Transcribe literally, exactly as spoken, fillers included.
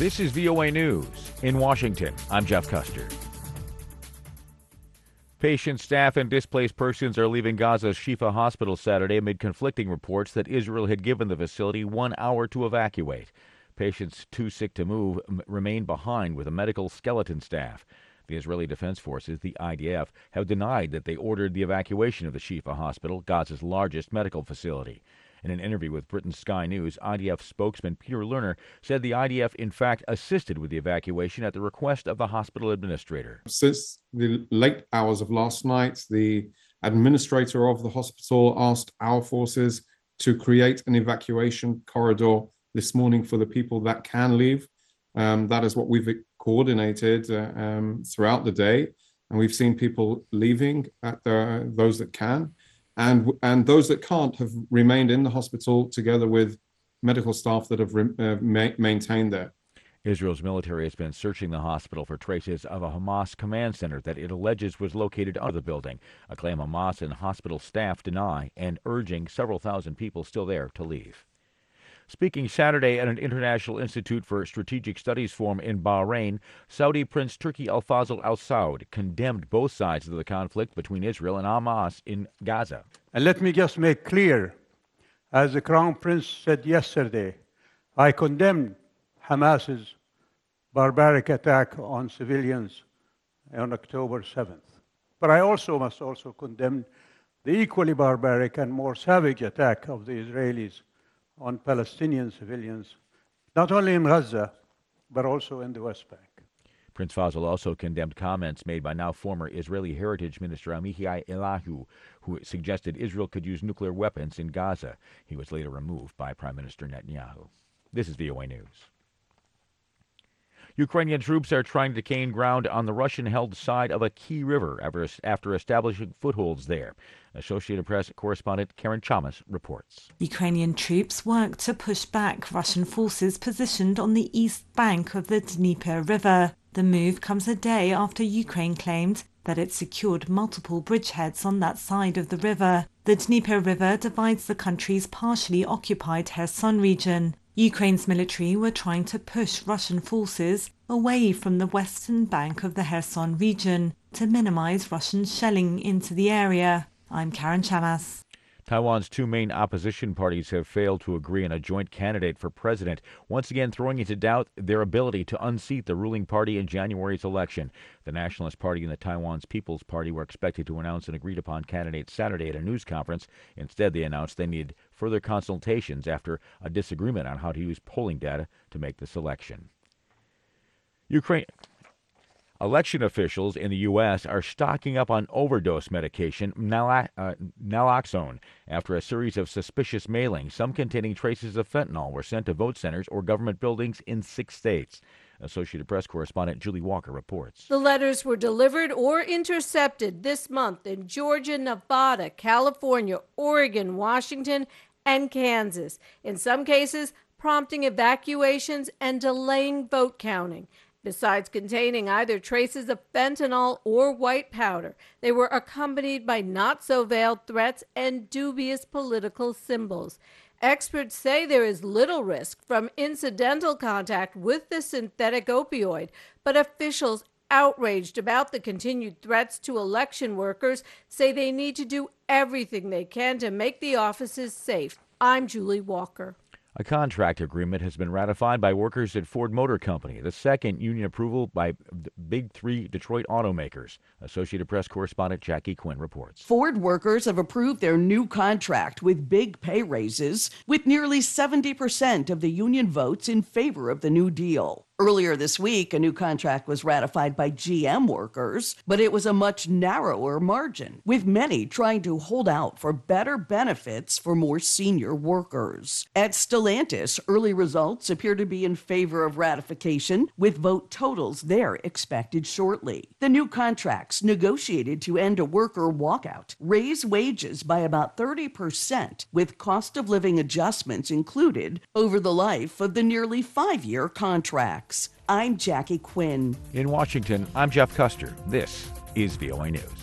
This is V O A News. In Washington, I'm Jeff Custer. Patients, staff, and displaced persons are leaving Gaza's Shifa hospital Saturday amid conflicting reports that Israel had given the facility one hour to evacuate. Patients too sick to move remain behind with a medical skeleton staff. The Israeli Defense Forces, the I D F, have denied that they ordered the evacuation of the Shifa hospital, Gaza's largest medical facility. In an interview with Britain's Sky News, I D F spokesman Peter Lerner said the I D F in fact assisted with the evacuation at the request of the hospital administrator. Since the late hours of last night, the administrator of the hospital asked our forces to create an evacuation corridor this morning for the people that can leave. Um, that is what we've coordinated uh, um, throughout the day. And we've seen people leaving, at the, those that can. And and those that can't have remained in the hospital together with medical staff that have re, uh, ma- maintained there. Israel's military has been searching the hospital for traces of a Hamas command center that it alleges was located under the building, a claim Hamas and hospital staff deny, and urging several thousand people still there to leave. Speaking Saturday at an International Institute for Strategic Studies forum in Bahrain, Saudi Prince Turki Al Fazl Al Saud condemned both sides of the conflict between Israel and Hamas in Gaza. And let me just make clear, as the Crown Prince said yesterday, I condemn Hamas's barbaric attack on civilians on October seventh. But I also must also condemn the equally barbaric and more savage attack of the Israelis on Palestinian civilians, not only in Gaza, but also in the West Bank. Prince Fazl also condemned comments made by now former Israeli Heritage Minister Amichai Eliyahu, who suggested Israel could use nuclear weapons in Gaza. He was later removed by Prime Minister Netanyahu. This is V O A News. Ukrainian troops are trying to gain ground on the Russian-held side of a key river after establishing footholds there. Associated Press correspondent Karen Chamas reports. Ukrainian troops work to push back Russian forces positioned on the east bank of the Dnieper River. The move comes a day after Ukraine claimed that it secured multiple bridgeheads on that side of the river. The Dnieper River divides the country's partially occupied Kherson region. Ukraine's military were trying to push Russian forces away from the western bank of the Kherson region to minimize Russian shelling into the area. I'm Karen Chamas. Taiwan's two main opposition parties have failed to agree on a joint candidate for president, once again throwing into doubt their ability to unseat the ruling party in January's election. The Nationalist Party and the Taiwan's People's Party were expected to announce an agreed-upon candidate Saturday at a news conference. Instead, they announced they needed further consultations after a disagreement on how to use polling data to make the selection. Ukraine... Election officials in the U S are stocking up on overdose medication, nalox- uh, naloxone, after a series of suspicious mailings, some containing traces of fentanyl, were sent to vote centers or government buildings in six states. Associated Press correspondent Julie Walker reports. The letters were delivered or intercepted this month in Georgia, Nevada, California, Oregon, Washington, and Kansas, in some cases prompting evacuations and delaying vote counting. Besides containing either traces of fentanyl or white powder, they were accompanied by not-so-veiled threats and dubious political symbols. Experts say there is little risk from incidental contact with the synthetic opioid, but officials outraged about the continued threats to election workers say they need to do everything they can to make the offices safe. I'm Julie Walker. A contract agreement has been ratified by workers at Ford Motor Company, the second union approval by the big three Detroit automakers. Associated Press correspondent Jackie Quinn reports. Ford workers have approved their new contract with big pay raises, with nearly seventy percent of the union votes in favor of the new deal. Earlier this week, a new contract was ratified by G M workers, but it was a much narrower margin, with many trying to hold out for better benefits for more senior workers. At Stellantis, early results appear to be in favor of ratification, with vote totals there expected shortly. The new contracts, negotiated to end a worker walkout, raise wages by about thirty percent, with cost of living adjustments included over the life of the nearly five-year contracts. I'm Jackie Quinn. In Washington, I'm Jeff Custer. This is V O A News.